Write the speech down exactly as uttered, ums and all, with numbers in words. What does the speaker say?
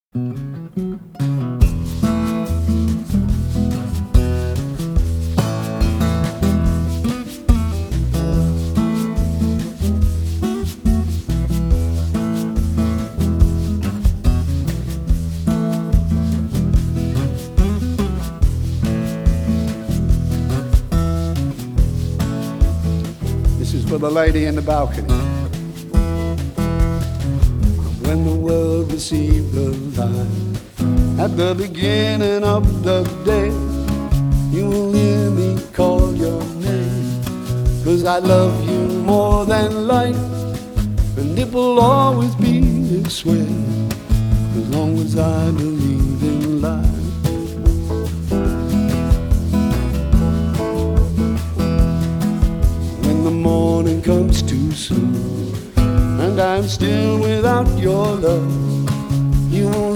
This is for the lady in the balcony. When the world received the light at the beginning of the day, you will hear me call your name, 'cause I love you more than life, and it will always be this way, as long as I believe in life. When the morning comes too soon and I'm still without your love, you won't